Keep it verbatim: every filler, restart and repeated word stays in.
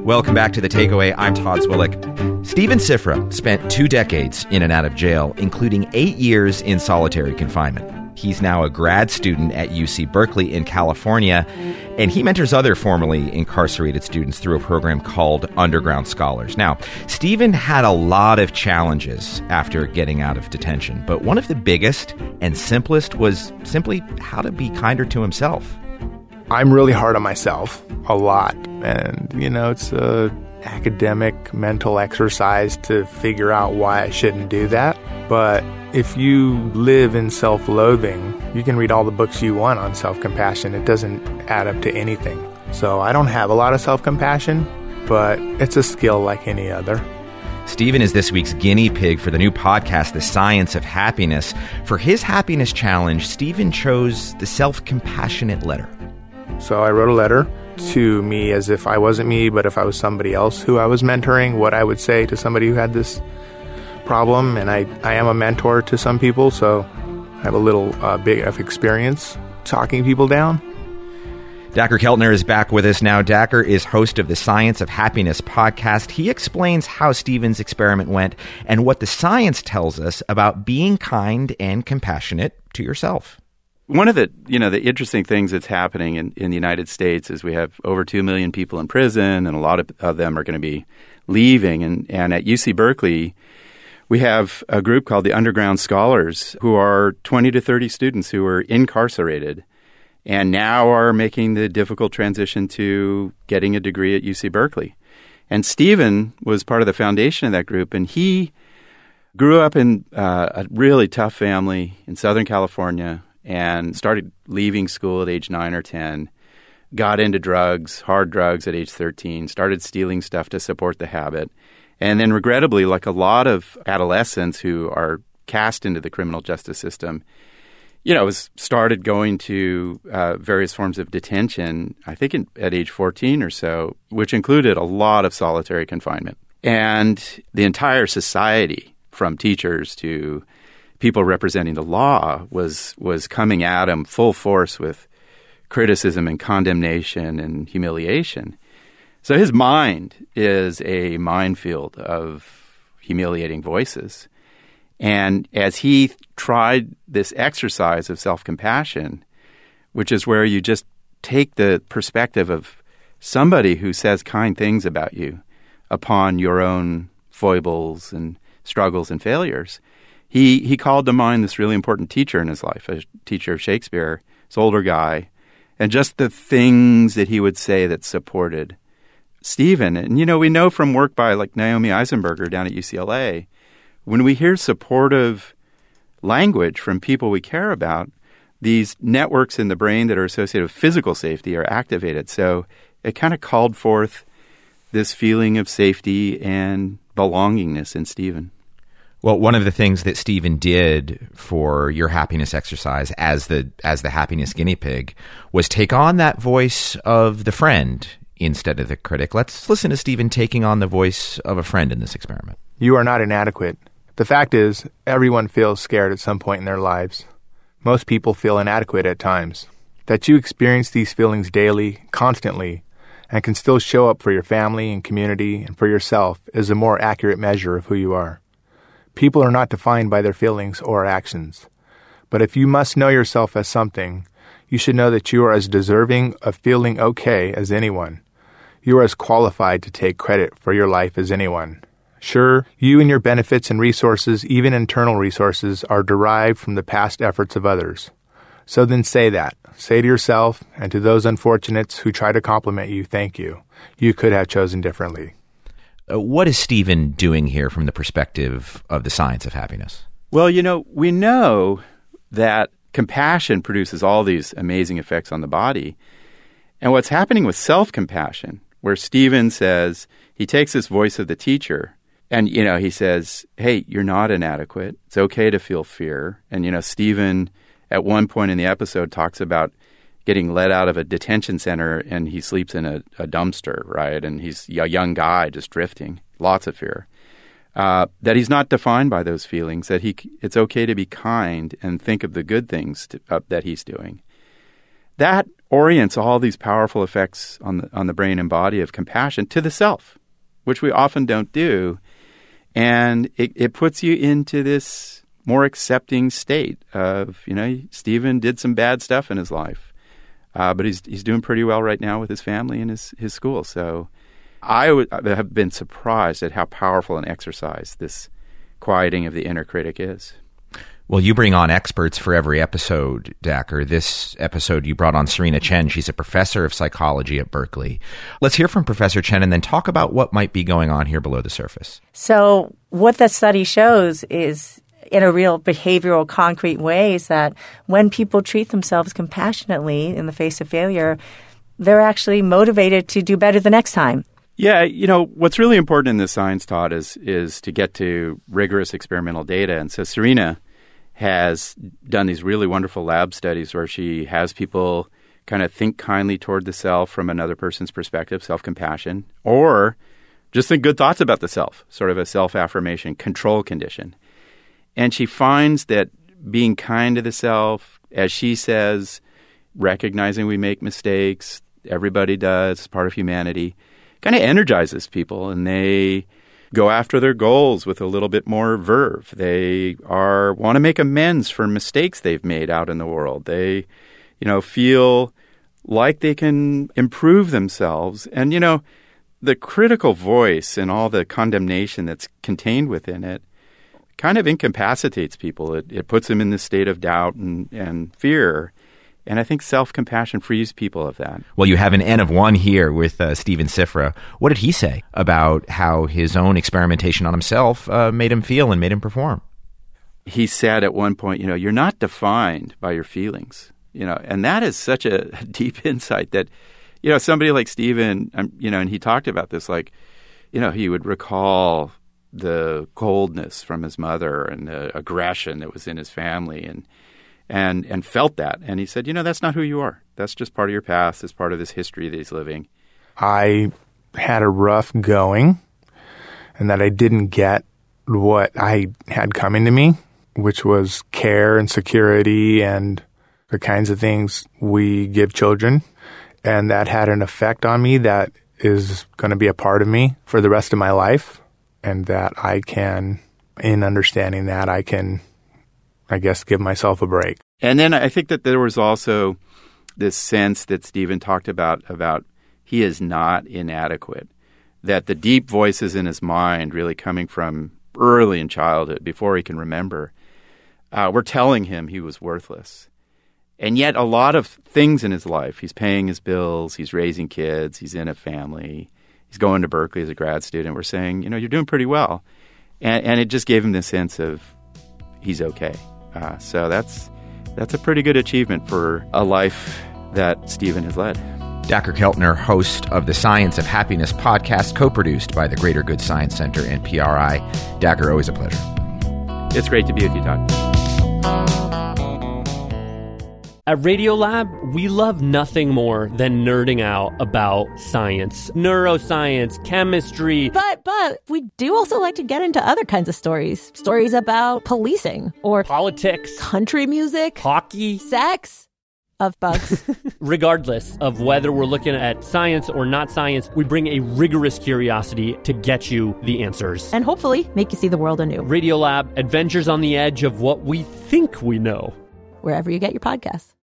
Welcome back to The Takeaway. I'm Todd Zwillich. Stephen Sifra spent two decades in and out of jail, including eight years in solitary confinement. He's now a grad student at U C Berkeley in California, and he mentors other formerly incarcerated students through a program called Underground Scholars. Now, Stephen had a lot of challenges after getting out of detention, but one of the biggest and simplest was simply how to be kinder to himself. I'm really hard on myself, a lot, and, you know, it's a academic mental exercise to figure out why I shouldn't do that, but if you live in self-loathing, you can read all the books you want on self-compassion. It doesn't add up to anything. So I don't have a lot of self-compassion, but it's a skill like any other. Stephen is this week's guinea pig for the new podcast, The Science of Happiness. For his happiness challenge, Stephen chose the self-compassionate letter. So I wrote a letter to me as if I wasn't me, but if I was somebody else who I was mentoring, what I would say to somebody who had this problem. And I, I am a mentor to some people, so I have a little uh, bit of experience talking people down. Dacher Keltner is back with us now. Dacher is host of the Science of Happiness podcast. He explains how Stephen's experiment went and what the science tells us about being kind and compassionate to yourself. One of the, you know, the interesting things that's happening in, in the United States is we have over two million people in prison, and a lot of, of them are going to be leaving. And, and at U C Berkeley, we have a group called the Underground Scholars, who are twenty to thirty students who are incarcerated and now are making the difficult transition to getting a degree at U C Berkeley. And Stephen was part of the foundation of that group, and he grew up in uh, a really tough family in Southern California and started leaving school at age nine or ten, got into drugs, hard drugs at age thirteen, started stealing stuff to support the habit. And then regrettably, like a lot of adolescents who are cast into the criminal justice system, you know, was started going to uh, various forms of detention, I think in, at age fourteen or so, which included a lot of solitary confinement. And the entire society, from teachers to people representing the law, was was coming at him full force with criticism and condemnation and humiliation. So his mind is a minefield of humiliating voices. And as he tried this exercise of self-compassion, which is where you just take the perspective of somebody who says kind things about you upon your own foibles and struggles and failures, he, he called to mind this really important teacher in his life, a teacher of Shakespeare, this older guy, and just the things that he would say that supported Stephen. And, you know, we know from work by like Naomi Eisenberger down at U C L A, when we hear supportive language from people we care about, these networks in the brain that are associated with physical safety are activated. So it kind of called forth this feeling of safety and belongingness in Stephen. Well, one of the things that Stephen did for your happiness exercise as the as the happiness guinea pig was take on that voice of the friend instead of the critic. Let's listen to Stephen taking on the voice of a friend in this experiment. You are not inadequate. The fact is, everyone feels scared at some point in their lives. Most people feel inadequate at times. That you experience these feelings daily, constantly, and can still show up for your family and community and for yourself is a more accurate measure of who you are. People are not defined by their feelings or actions. But if you must know yourself as something, you should know that you are as deserving of feeling okay as anyone. You are as qualified to take credit for your life as anyone. Sure, you and your benefits and resources, even internal resources, are derived from the past efforts of others. So then say that. Say to yourself and to those unfortunates who try to compliment you, thank you. You could have chosen differently. Uh, what is Stephen doing here from the perspective of the science of happiness? Well, you know, we know that compassion produces all these amazing effects on the body. And what's happening with self-compassion, where Stephen says, he takes this voice of the teacher, and, you know, he says, hey, you're not inadequate. It's okay to feel fear. And, you know, Stephen, at one point in the episode, talks about getting let out of a detention center, and he sleeps in a, a dumpster, right? And he's a young guy just drifting, lots of fear. Uh, that he's not defined by those feelings, that he it's okay to be kind and think of the good things to, uh, that he's doing. that orients all these powerful effects on the, on the brain and body of compassion to the self, which we often don't do. And it, it puts you into this more accepting state of, you know, Stephen did some bad stuff in his life, uh, but he's he's doing pretty well right now with his family and his, his school. So I would have been surprised at how powerful an exercise this quieting of the inner critic is. Well, you bring on experts for every episode, Dacher. This episode, you brought on Serena Chen. She's a professor of psychology at Berkeley. Let's hear from Professor Chen and then talk about what might be going on here below the surface. So what that study shows is, in a real behavioral, concrete way, is that when people treat themselves compassionately in the face of failure, they're actually motivated to do better the next time. Yeah, you know, what's really important in this science, Todd, is is to get to rigorous experimental data. And so Serena has done these really wonderful lab studies where she has people kind of think kindly toward the self from another person's perspective, self-compassion, or just think good thoughts about the self, sort of a self-affirmation control condition. And she finds that being kind to the self, as she says, recognizing we make mistakes, everybody does, it's part of humanity, kind of energizes people, and they go after their goals with a little bit more verve. They are want to make amends for mistakes they've made out in the world. They, you know, feel like they can improve themselves. And, you know, the critical voice and all the condemnation that's contained within it kind of incapacitates people. It, it puts them in this state of doubt and, and fear. And I think self-compassion frees people of that. Well, you have an N of one here with uh, Stephen Sifra. What did he say about how his own experimentation on himself uh, made him feel and made him perform? He said at one point, you know, you're not defined by your feelings, you know, and that is such a deep insight that, you know, somebody like Stephen, um, you know, and he talked about this, like, you know, he would recall the coldness from his mother and the aggression that was in his family and and and felt that. And he said, you know, that's not who you are. That's just part of your past. It's part of this history that he's living. I had a rough going and that I didn't get what I had coming to me, which was care and security and the kinds of things we give children. And that had an effect on me that is going to be a part of me for the rest of my life. And that I can, in understanding that, I can, I guess, give myself a break. And then I think that there was also this sense that Stephen talked about, about he is not inadequate, that the deep voices in his mind really coming from early in childhood, before he can remember, uh, were telling him he was worthless. And yet a lot of things in his life, he's paying his bills, he's raising kids, he's in a family, he's going to Berkeley as a grad student. We're saying, you know, you're doing pretty well. And, and it just gave him the sense of he's okay. Uh, so that's that's a pretty good achievement for a life that Stephen has led. Dacher Keltner, host of the Science of Happiness podcast, co-produced by the Greater Good Science Center and P R I. Dacher, always a pleasure. It's great to be with you, Todd. At Radiolab, we love nothing more than nerding out about science, neuroscience, chemistry. But, but we do also like to get into other kinds of stories. Stories about policing or politics, country music, hockey, sex, of bugs. Regardless of whether we're looking at science or not science, we bring a rigorous curiosity to get you the answers. And hopefully make you see the world anew. Radiolab, adventures on the edge of what we think we know. Wherever you get your podcasts.